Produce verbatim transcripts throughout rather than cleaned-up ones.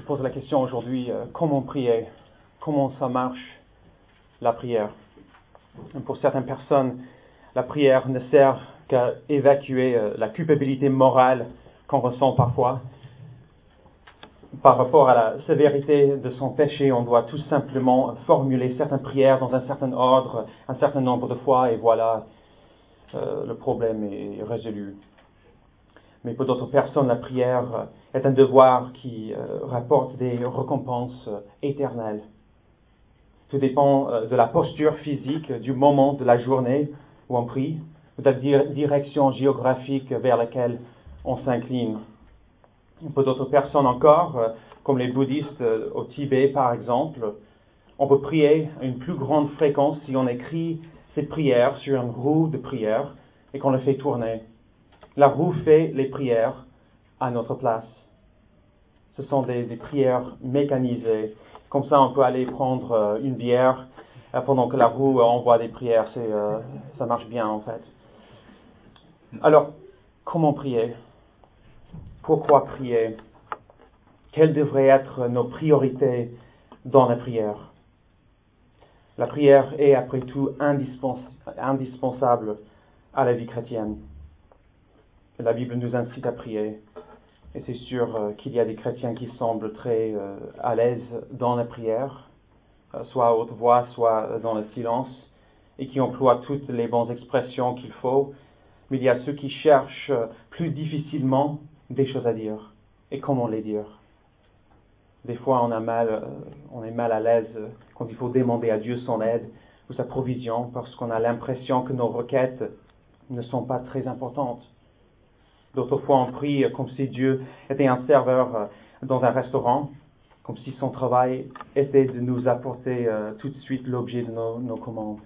pose la question aujourd'hui, euh, comment prier? Comment ça marche, la prière? Et pour certaines personnes, la prière ne sert qu'à évacuer euh, la culpabilité morale qu'on ressent parfois. Par rapport à la sévérité de son péché, on doit tout simplement formuler certaines prières dans un certain ordre, un certain nombre de fois, et voilà, euh, le problème est résolu. Mais pour d'autres personnes, la prière est un devoir qui euh, rapporte des récompenses euh, éternelles. Tout dépend euh, de la posture physique, du moment de la journée où on prie, de la dir- direction géographique vers laquelle on s'incline. Pour d'autres personnes encore, euh, comme les bouddhistes euh, au Tibet par exemple, on peut prier à une plus grande fréquence si on écrit ses prières sur une roue de prière et qu'on le fait tourner. La roue fait les prières à notre place. Ce sont des, des prières mécanisées. Comme ça, on peut aller prendre euh, une bière euh, pendant que la roue euh, envoie des prières. C'est, euh, ça marche bien en fait. Alors, comment prier? Pourquoi prier? Quelles devraient être nos priorités dans la prière? La prière est après tout indispens- indispensable à la vie chrétienne. La Bible nous incite à prier. Et c'est sûr euh, qu'il y a des chrétiens qui semblent très euh, à l'aise dans la prière, euh, soit à haute voix, soit euh, dans le silence, et qui emploient toutes les bonnes expressions qu'il faut. Mais il y a ceux qui cherchent euh, plus difficilement des choses à dire. Et comment les dire? Des fois, on a mal, euh, on est mal à l'aise euh, quand il faut demander à Dieu son aide ou sa provision, parce qu'on a l'impression que nos requêtes ne sont pas très importantes. D'autres fois, on prie comme si Dieu était un serveur dans un restaurant, comme si son travail était de nous apporter euh, tout de suite l'objet de nos, nos commandes.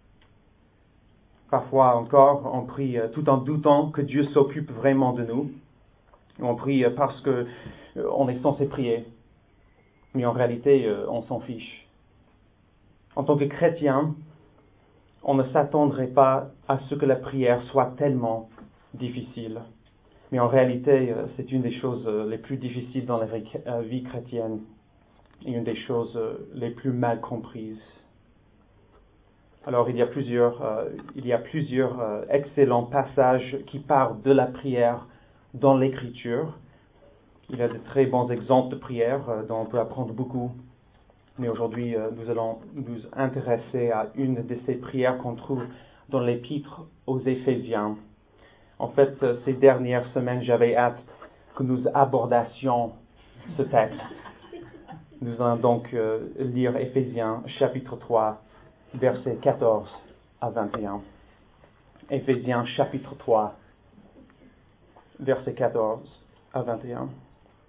Parfois encore, on prie euh, tout en doutant que Dieu s'occupe vraiment de nous. On prie euh, parce que euh, on est censé prier, mais en réalité, euh, on s'en fiche. En tant que chrétien, on ne s'attendrait pas à ce que la prière soit tellement difficile. Mais en réalité, c'est une des choses les plus difficiles dans la vie chrétienne et une des choses les plus mal comprises. Alors, il y a plusieurs, euh, il y a plusieurs euh, excellents passages qui parlent de la prière dans l'Écriture. Il y a de très bons exemples de prière euh, dont on peut apprendre beaucoup. Mais aujourd'hui, euh, nous allons nous intéresser à une de ces prières qu'on trouve dans l'Épître aux Éphésiens. En fait, ces dernières semaines, j'avais hâte que nous abordassions ce texte. Nous allons donc euh, lire Éphésiens chapitre trois, versets quatorze à vingt et un. Éphésiens chapitre trois, versets quatorze à vingt et un.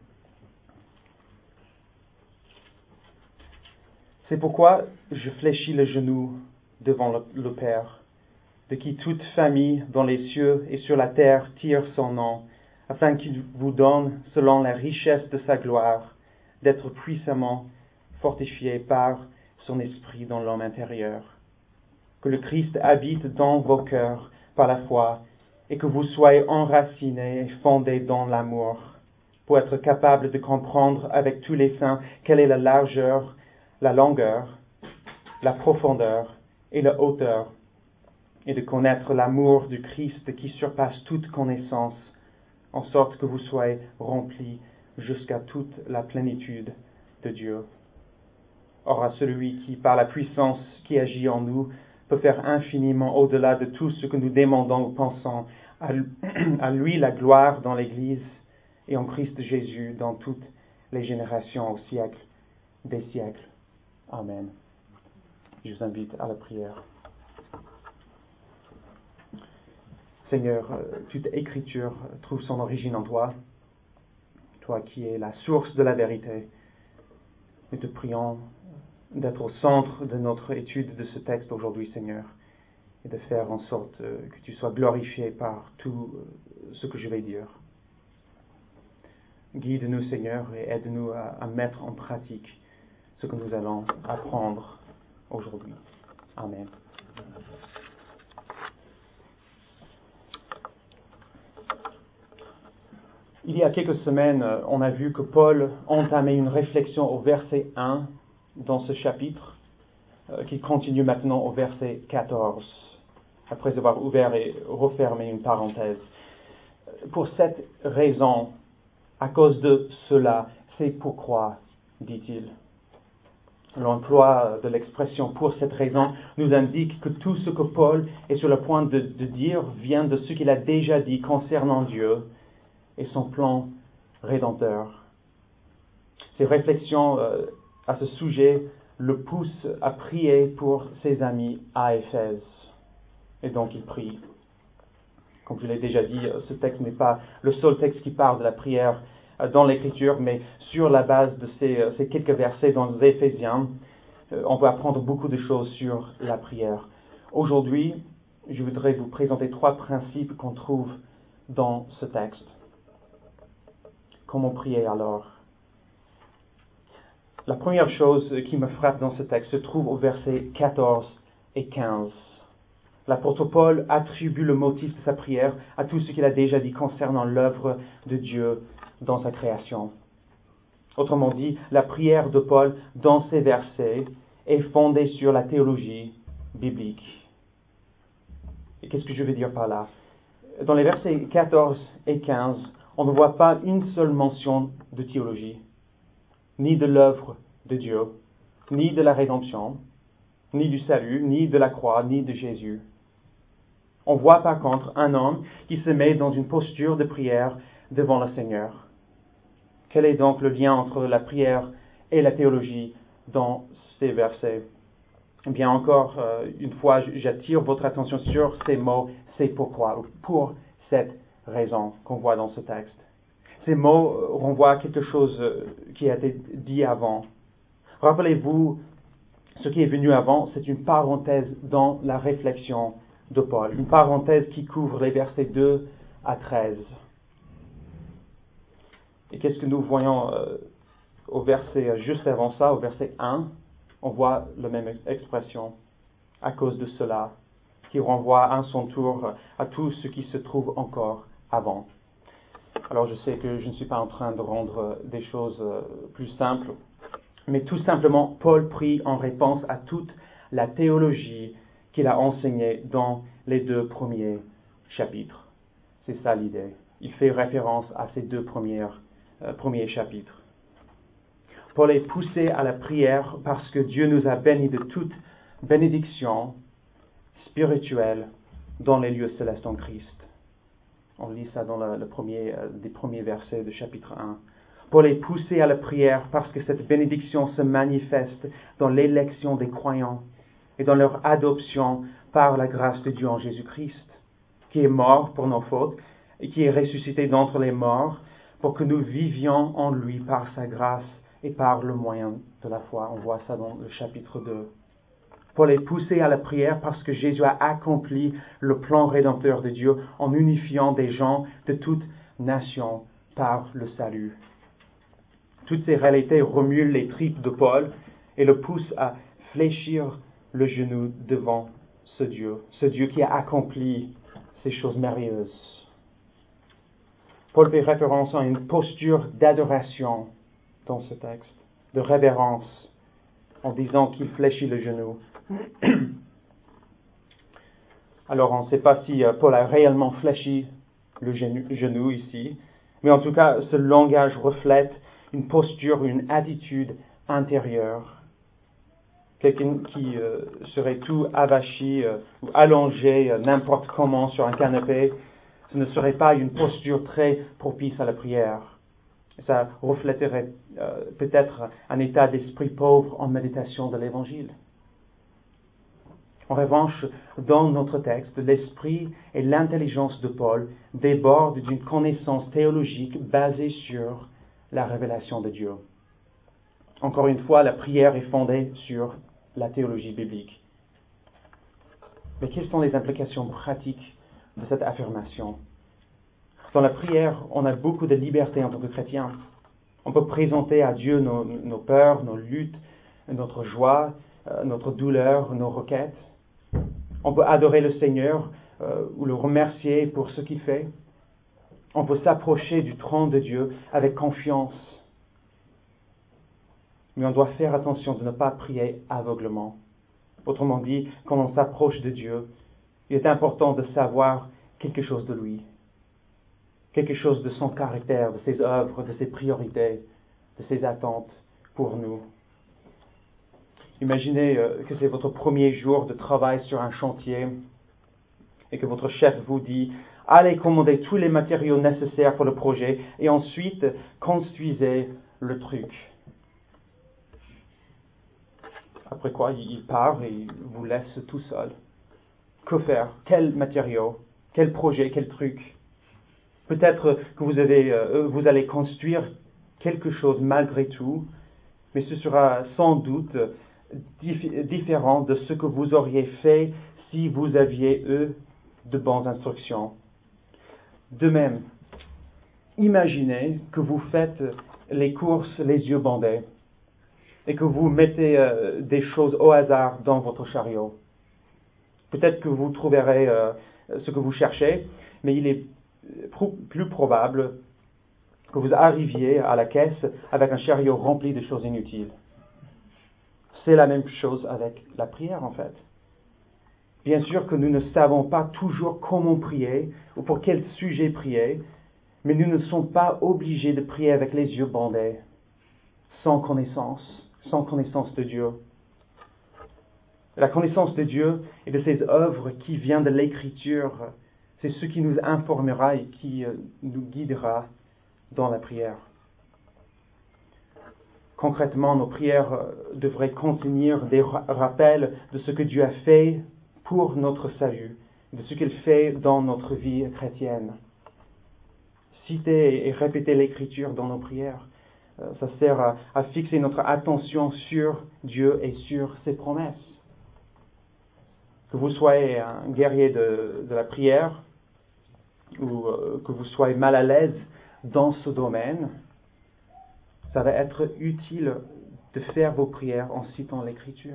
C'est pourquoi je fléchis le genou devant le, le Père, de qui toute famille dans les cieux et sur la terre tire son nom, afin qu'il vous donne, selon la richesse de sa gloire, d'être puissamment fortifié par son esprit dans l'homme intérieur. Que le Christ habite dans vos cœurs par la foi, et que vous soyez enracinés et fondés dans l'amour, pour être capables de comprendre avec tous les saints quelle est la largeur, la longueur, la profondeur et la hauteur, et de connaître l'amour du Christ qui surpasse toute connaissance, en sorte que vous soyez remplis jusqu'à toute la plénitude de Dieu. Or, à celui qui, par la puissance qui agit en nous, peut faire infiniment au-delà de tout ce que nous demandons ou pensons, à lui la gloire dans l'Église et en Christ Jésus dans toutes les générations au siècle des siècles. Amen. Je vous invite à la prière. Seigneur, toute écriture trouve son origine en toi, toi qui es la source de la vérité. Nous te prions d'être au centre de notre étude de ce texte aujourd'hui, Seigneur, et de faire en sorte que tu sois glorifié par tout ce que je vais dire. Guide-nous, Seigneur, et aide-nous à, à mettre en pratique ce que nous allons apprendre aujourd'hui. Amen. Il y a quelques semaines, on a vu que Paul entamait une réflexion au verset un dans ce chapitre, euh, qui continue maintenant au verset quatorze, après avoir ouvert et refermé une parenthèse. Pour cette raison, à cause de cela, c'est pourquoi, dit-il. L'emploi de l'expression « pour cette raison » nous indique que tout ce que Paul est sur le point de, de dire vient de ce qu'il a déjà dit concernant Dieu et son plan rédempteur. Ces réflexions euh, à ce sujet le poussent à prier pour ses amis à Éphèse. Et donc il prie. Comme je l'ai déjà dit, ce texte n'est pas le seul texte qui parle de la prière dans l'Écriture, mais sur la base de ces, ces quelques versets dans les Éphésiens, on peut apprendre beaucoup de choses sur la prière. Aujourd'hui, je voudrais vous présenter trois principes qu'on trouve dans ce texte. Comment prier alors? La première chose qui me frappe dans ce texte se trouve au verset quatorze et quinze. L'apôtre Paul attribue le motif de sa prière à tout ce qu'il a déjà dit concernant l'œuvre de Dieu dans sa création. Autrement dit, la prière de Paul dans ces versets est fondée sur la théologie biblique. Et qu'est-ce que je veux dire par là? Dans les versets quatorze et quinze, on ne voit pas une seule mention de théologie, ni de l'œuvre de Dieu, ni de la rédemption, ni du salut, ni de la croix, ni de Jésus. On voit par contre un homme qui se met dans une posture de prière devant le Seigneur. Quel est donc le lien entre la prière et la théologie dans ces versets? Eh bien, encore euh, une fois, j'attire votre attention sur ces mots « c'est pourquoi » ou « pour cette raison » qu'on voit dans ce texte. Ces mots renvoient à quelque chose qui a été dit avant. Rappelez-vous, ce qui est venu avant, c'est une parenthèse dans la réflexion de Paul, une parenthèse qui couvre les versets deux à treize. Et qu'est-ce que nous voyons euh, au verset juste avant ça, au verset un? On voit la même expression, à cause de cela, qui renvoie à son tour à tout ce qui se trouve encore avant. Alors je sais que je ne suis pas en train de rendre des choses plus simples, mais tout simplement, Paul prie en réponse à toute la théologie qu'il a enseignée dans les deux premiers chapitres. C'est ça l'idée. Il fait référence à ces deux premières, euh, premiers chapitres. Paul est poussé à la prière parce que Dieu nous a bénis de toute bénédiction spirituelle dans les lieux célestes en Christ. On lit ça dans le, le premier, euh, des premiers versets du chapitre un. Paul est poussé à la prière parce que cette bénédiction se manifeste dans l'élection des croyants et dans leur adoption par la grâce de Dieu en Jésus-Christ, qui est mort pour nos fautes et qui est ressuscité d'entre les morts pour que nous vivions en lui par sa grâce et par le moyen de la foi. On voit ça dans le chapitre deux. Paul est poussé à la prière parce que Jésus a accompli le plan rédempteur de Dieu en unifiant des gens de toutes nations par le salut. Toutes ces réalités remuent les tripes de Paul et le poussent à fléchir le genou devant ce Dieu, ce Dieu qui a accompli ces choses merveilleuses. Paul fait référence à une posture d'adoration dans ce texte, de révérence, en disant qu'il fléchit le genou. Alors on ne sait pas si Paul a réellement fléchi le genou ici, mais en tout cas ce langage reflète une posture, une attitude intérieure. Quelqu'un qui euh, serait tout avachi euh, ou allongé euh, n'importe comment sur un canapé, ce ne serait pas une posture très propice à la prière. Ça reflèterait euh, peut-être un état d'esprit pauvre en méditation de l'Évangile. En revanche, dans notre texte, l'esprit et l'intelligence de Paul débordent d'une connaissance théologique basée sur la révélation de Dieu. Encore une fois, la prière est fondée sur la théologie biblique. Mais quelles sont les implications pratiques de cette affirmation? Dans la prière, on a beaucoup de liberté en tant que chrétien. On peut présenter à Dieu nos, nos peurs, nos luttes, notre joie, euh, notre douleur, nos requêtes. On peut adorer le Seigneur euh, ou le remercier pour ce qu'il fait. On peut s'approcher du trône de Dieu avec confiance. Mais on doit faire attention de ne pas prier aveuglement. Autrement dit, quand on s'approche de Dieu, il est important de savoir quelque chose de lui, quelque chose de son caractère, de ses œuvres, de ses priorités, de ses attentes pour nous. Imaginez que c'est votre premier jour de travail sur un chantier et que votre chef vous dit « Allez commander tous les matériaux nécessaires pour le projet et ensuite construisez le truc. » Après quoi, il part et vous laisse tout seul. Que faire? Quel matériau? Quel projet? Quel truc? Peut-être que vous, avez, euh, vous allez construire quelque chose malgré tout, mais ce sera sans doute dif- différent de ce que vous auriez fait si vous aviez eu de bonnes instructions. De même, imaginez que vous faites les courses les yeux bandés et que vous mettez euh, des choses au hasard dans votre chariot. Peut-être que vous trouverez euh, ce que vous cherchez, mais il est pr- plus probable que vous arriviez à la caisse avec un chariot rempli de choses inutiles. C'est la même chose avec la prière, en fait. Bien sûr que nous ne savons pas toujours comment prier ou pour quel sujet prier, mais nous ne sommes pas obligés de prier avec les yeux bandés, sans connaissance, sans connaissance de Dieu. La connaissance de Dieu et de ses œuvres qui vient de l'Écriture, c'est ce qui nous informera et qui nous guidera dans la prière. Concrètement, nos prières devraient contenir des rappels de ce que Dieu a fait pour notre salut, de ce qu'il fait dans notre vie chrétienne. Citer et répéter l'Écriture dans nos prières, ça sert à, à fixer notre attention sur Dieu et sur ses promesses. Que vous soyez un guerrier de, de la prière ou euh, que vous soyez mal à l'aise dans ce domaine, ça va être utile de faire vos prières en citant l'Écriture,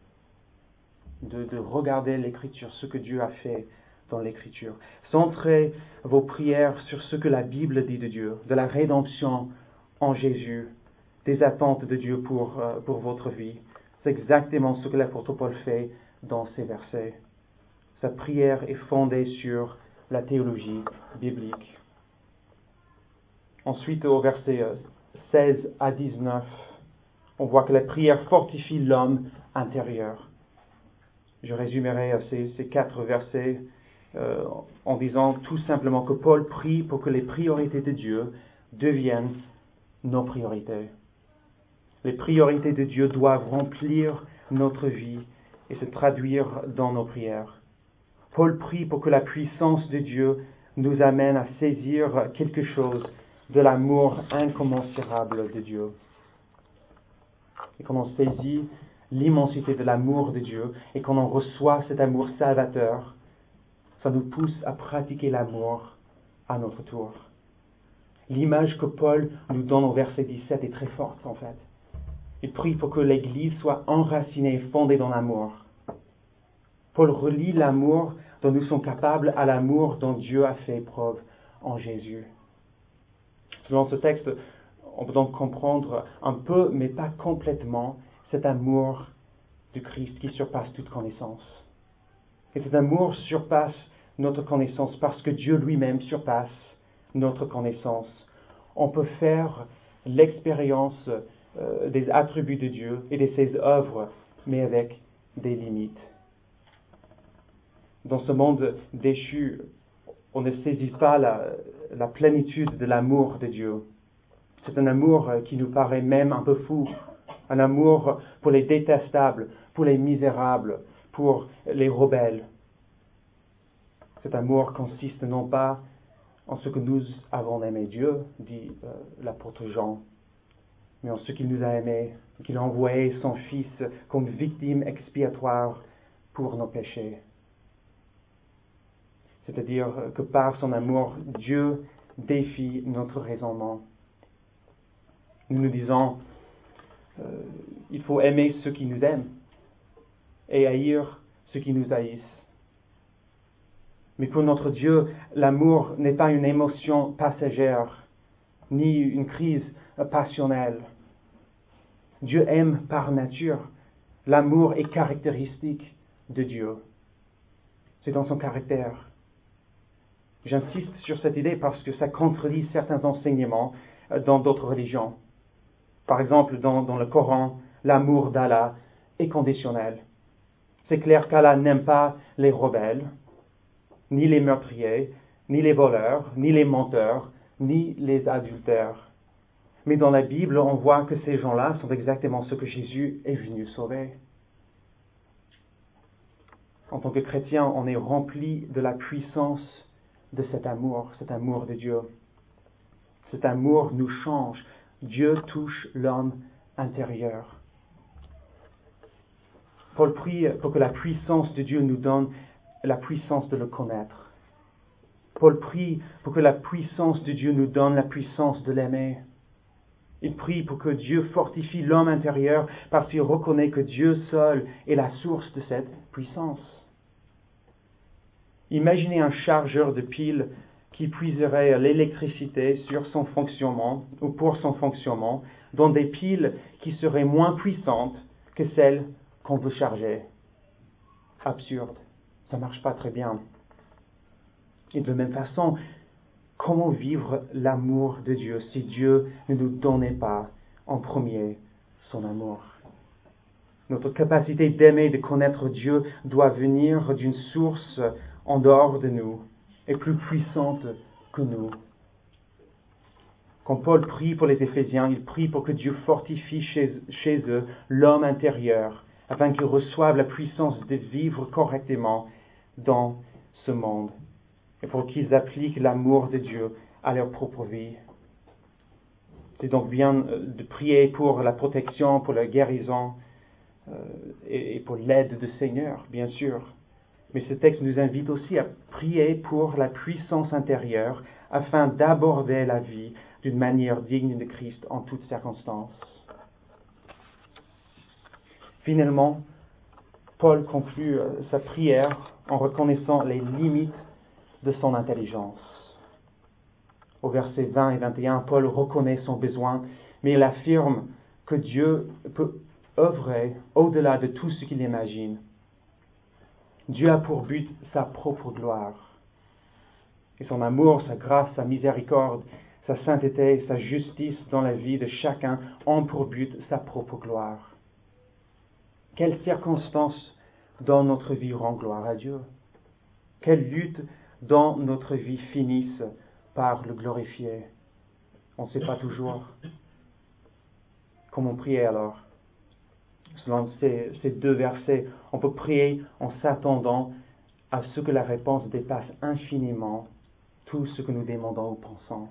de, de regarder l'Écriture, ce que Dieu a fait dans l'Écriture. Centrez vos prières sur ce que la Bible dit de Dieu, de la rédemption en Jésus, des attentes de Dieu pour, euh, pour votre vie. C'est exactement ce que l'apôtre Paul fait dans ces versets. Sa prière est fondée sur la théologie biblique. Ensuite, au verset seize à dix-neuf, on voit que la prière fortifie l'homme intérieur. Je résumerai ces, ces quatre versets euh, en disant tout simplement que Paul prie pour que les priorités de Dieu deviennent nos priorités. Les priorités de Dieu doivent remplir notre vie et se traduire dans nos prières. Paul prie pour que la puissance de Dieu nous amène à saisir quelque chose de l'amour incommensurable de Dieu. Et quand on saisit l'immensité de l'amour de Dieu et quand on reçoit cet amour salvateur, ça nous pousse à pratiquer l'amour à notre tour. L'image que Paul nous donne au verset dix-sept est très forte en fait. Il prie pour que l'Église soit enracinée et fondée dans l'amour. Paul relie l'amour dont nous sommes capables à l'amour dont Dieu a fait preuve en Jésus. Selon ce texte, on peut donc comprendre un peu, mais pas complètement, cet amour du Christ qui surpasse toute connaissance. Et cet amour surpasse notre connaissance parce que Dieu lui-même surpasse notre connaissance. On peut faire l'expérience euh, des attributs de Dieu et de ses œuvres, mais avec des limites. Dans ce monde déchu, on ne saisit pas la, la plénitude de l'amour de Dieu. C'est un amour qui nous paraît même un peu fou, un amour pour les détestables, pour les misérables, pour les rebelles. Cet amour consiste non pas en ce que nous avons aimé Dieu, dit euh, l'apôtre Jean, mais en ce qu'il nous a aimés, qu'il a envoyé son Fils comme victime expiatoire pour nos péchés. C'est-à-dire que par son amour, Dieu défie notre raisonnement. Nous nous disons, euh, il faut aimer ceux qui nous aiment et haïr ceux qui nous haïssent. Mais pour notre Dieu, l'amour n'est pas une émotion passagère, ni une crise passionnelle. Dieu aime par nature. L'amour est caractéristique de Dieu. C'est dans son caractère. J'insiste sur cette idée parce que ça contredit certains enseignements dans d'autres religions. Par exemple, dans, dans le Coran, l'amour d'Allah est conditionnel. C'est clair qu'Allah n'aime pas les rebelles, ni les meurtriers, ni les voleurs, ni les menteurs, ni les adultères. Mais dans la Bible, on voit que ces gens-là sont exactement ceux que Jésus est venu sauver. En tant que chrétien, on est rempli de la puissance de cet amour, cet amour de Dieu. Cet amour nous change. Dieu touche l'homme intérieur. Paul prie pour que la puissance de Dieu nous donne la puissance de le connaître. Paul prie pour que la puissance de Dieu nous donne la puissance de l'aimer. Il prie pour que Dieu fortifie l'homme intérieur parce qu'il reconnaît que Dieu seul est la source de cette puissance. Imaginez un chargeur de piles qui puiserait l'électricité sur son fonctionnement ou pour son fonctionnement dans des piles qui seraient moins puissantes que celles qu'on veut charger. Absurde. Ça ne marche pas très bien. Et de la même façon, comment vivre l'amour de Dieu si Dieu ne nous donnait pas en premier son amour? Notre capacité d'aimer, de connaître Dieu doit venir d'une source en dehors de nous et plus puissante que nous. Quand Paul prie pour les Éphésiens, il prie pour que Dieu fortifie chez, chez eux l'homme intérieur afin qu'ils reçoivent la puissance de vivre correctement dans ce monde et pour qu'ils appliquent l'amour de Dieu à leur propre vie. C'est donc bien de prier pour la protection, pour la guérison euh, et, et pour l'aide du Seigneur, bien sûr. Mais ce texte nous invite aussi à prier pour la puissance intérieure afin d'aborder la vie d'une manière digne de Christ en toutes circonstances. Finalement, Paul conclut sa prière en reconnaissant les limites de son intelligence. Au verset vingt et vingt et un, Paul reconnaît son besoin, mais il affirme que Dieu peut œuvrer au-delà de tout ce qu'il imagine. Dieu a pour but sa propre gloire. Et son amour, sa grâce, sa miséricorde, sa sainteté, sa justice dans la vie de chacun ont pour but sa propre gloire. Quelles circonstances dans notre vie rend gloire à Dieu? Quelles luttes dans notre vie finissent par le glorifier? On ne sait pas toujours. Comment prier alors? Selon ces, ces deux versets, on peut prier en s'attendant à ce que la réponse dépasse infiniment tout ce que nous demandons ou pensons.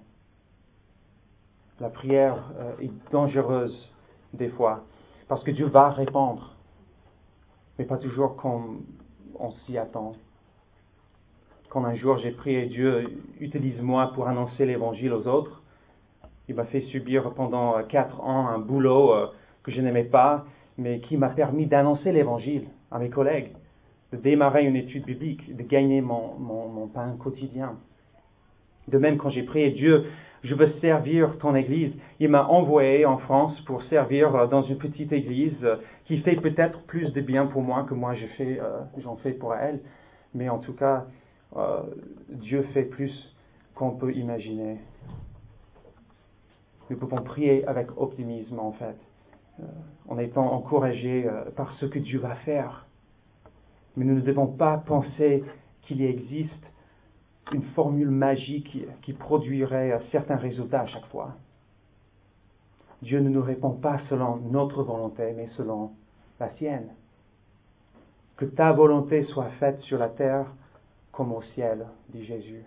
La prière euh, est dangereuse des fois, parce que Dieu va répondre, mais pas toujours comme on s'y attend. Quand un jour j'ai prié, Dieu, utilise-moi pour annoncer l'évangile aux autres, il m'a fait subir pendant quatre ans un boulot euh, que je n'aimais pas, mais qui m'a permis d'annoncer l'évangile à mes collègues, de démarrer une étude biblique, de gagner mon, mon, mon pain quotidien. De même, quand j'ai prié Dieu, je veux servir ton église, il m'a envoyé en France pour servir dans une petite église qui fait peut-être plus de bien pour moi que moi je fais, euh, j'en fais pour elle, mais en tout cas, euh, Dieu fait plus qu'on peut imaginer. Nous pouvons prier avec optimisme en fait, euh, en étant encouragés euh, par ce que Dieu va faire. Mais nous ne devons pas penser qu'il existe une formule magique qui, qui produirait certains résultats à chaque fois. Dieu ne nous répond pas selon notre volonté, mais selon la sienne. Que ta volonté soit faite sur la terre comme au ciel, dit Jésus.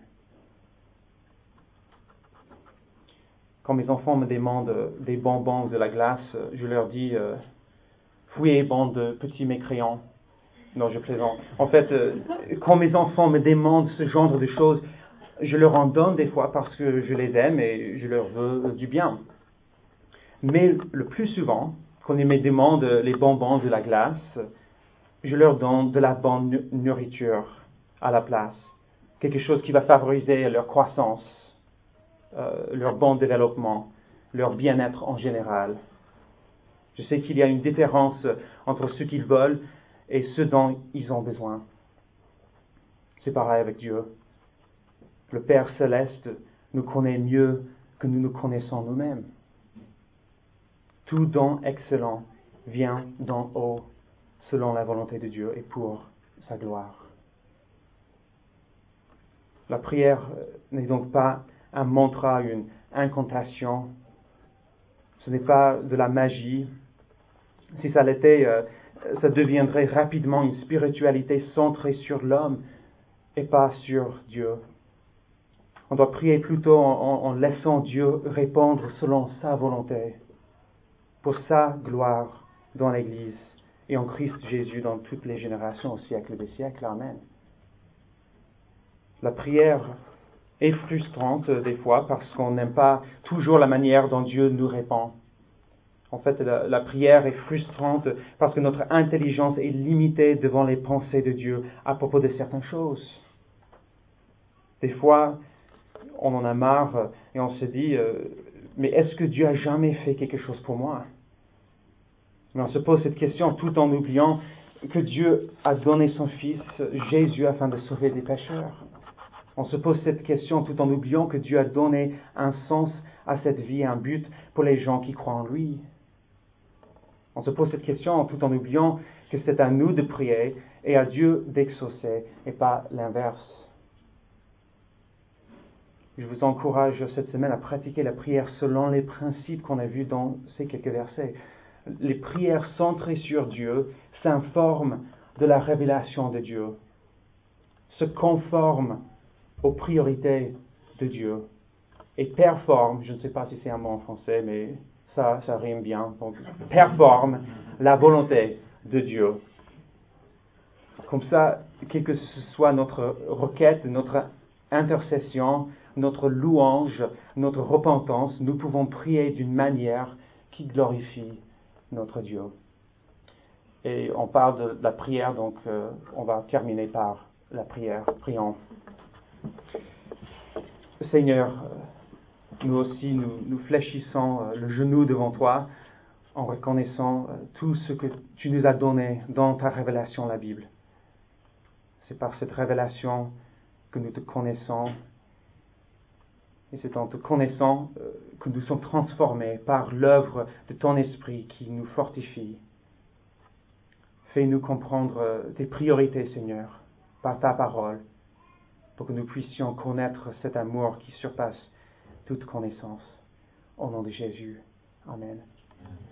Quand mes enfants me demandent des bonbons ou de la glace, je leur dis euh, « Fouillez, bande de petits mécréants ». Non, je plaisante. En fait, euh, quand mes enfants me demandent ce genre de choses, je leur en donne des fois parce que je les aime et je leur veux du bien. Mais le plus souvent, quand ils me demandent les bonbons de la glace, je leur donne de la bonne nourriture à la place. quelque chose qui va favoriser leur croissance, euh, leur bon développement, leur bien-être en général. Je sais qu'il y a une différence entre ce qu'ils veulent et ce dont ils ont besoin. C'est pareil avec Dieu. Le Père céleste nous connaît mieux que nous nous connaissons nous-mêmes. Tout don excellent vient d'en haut, selon la volonté de Dieu et pour sa gloire. La prière n'est donc pas un mantra, une incantation. Ce n'est pas de la magie. Si ça l'était, euh, ça deviendrait rapidement une spiritualité centrée sur l'homme et pas sur Dieu. On doit prier plutôt en, en, en laissant Dieu répondre selon sa volonté, pour sa gloire dans l'Église et en Christ Jésus dans toutes les générations au siècle des siècles. Amen. La prière est frustrante euh, des fois parce qu'on n'aime pas toujours la manière dont Dieu nous répond. En fait, la, la prière est frustrante parce que notre intelligence est limitée devant les pensées de Dieu à propos de certaines choses. Des fois, on en a marre et on se dit, euh, mais est-ce que Dieu a jamais fait quelque chose pour moi? Mais on se pose cette question tout en oubliant que Dieu a donné son Fils, Jésus, afin de sauver des pécheurs. On se pose cette question tout en oubliant que Dieu a donné un sens à cette vie, un but pour les gens qui croient en lui. On se pose cette question tout en oubliant que c'est à nous de prier et à Dieu d'exaucer et pas l'inverse. Je vous encourage cette semaine à pratiquer la prière selon les principes qu'on a vus dans ces quelques versets. Les prières centrées sur Dieu s'informent de la révélation de Dieu, se conforment aux priorités de Dieu et performent, je ne sais pas si c'est un mot en français, mais ça, ça rime bien, donc performent la volonté de Dieu. Comme ça, quelle que ce soit notre requête, notre intercession, notre louange, notre repentance, nous pouvons prier d'une manière qui glorifie notre Dieu. Et on parle de la prière, donc euh, on va terminer par la prière. Prions. Seigneur, nous aussi, nous, nous fléchissons euh, le genou devant toi en reconnaissant euh, tout ce que tu nous as donné dans ta révélation, la Bible. C'est par cette révélation que nous te connaissons. Et c'est en te connaissant euh, que nous sommes transformés par l'œuvre de ton esprit qui nous fortifie. Fais-nous comprendre euh, tes priorités, Seigneur, par ta parole, pour que nous puissions connaître cet amour qui surpasse toute connaissance. Au nom de Jésus. Amen.